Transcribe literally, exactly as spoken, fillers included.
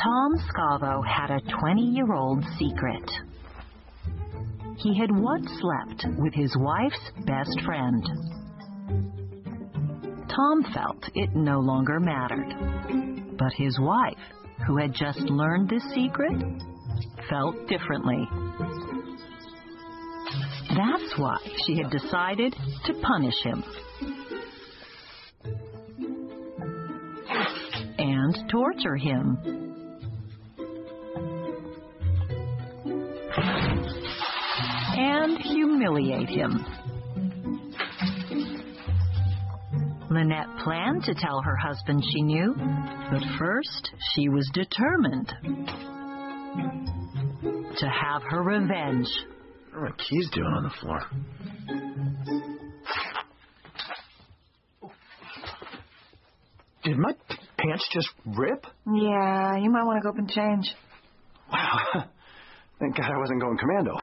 Tom Scavo had a twenty-year-old secret. He had once slept with his wife's best friend. Tom felt it no longer mattered, but his wife, who had just learned this secret, felt differently. That's why she had decided to punish him and torture him. And humiliate him. Lynette planned to tell her husband she knew, but first she was determined to have her revenge. What are my keys doing on the floor? Did my p- pants just rip? Yeah, you might want to go up and change. Wow. Thank God I wasn't going commando.